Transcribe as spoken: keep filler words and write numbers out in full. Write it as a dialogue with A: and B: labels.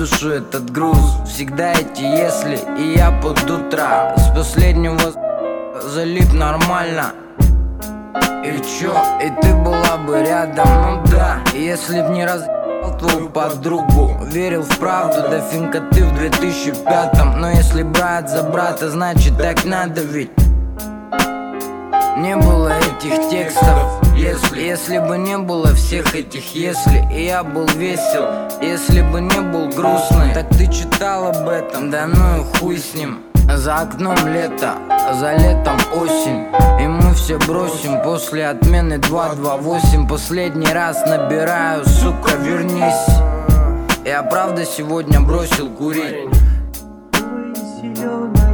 A: душу этот груз. Всегда эти если, и я под утро с последнего залип нормально. И чё, и ты была бы рядом, ну да. Если б не разъебал твою подругу, верил в правду, да финка ты в две тысячи пятом. Но если брат за брата, значит так надо ведь. Не было этих текстов, если Если бы не было всех этих если, и я был весел, если бы не был грустный, так ты читал об этом, да ну и хуй с ним. За окном лето, за летом осень, и мы все бросим после отмены два два восемь. Последний раз набираю, сука, вернись. Я правда сегодня бросил курить.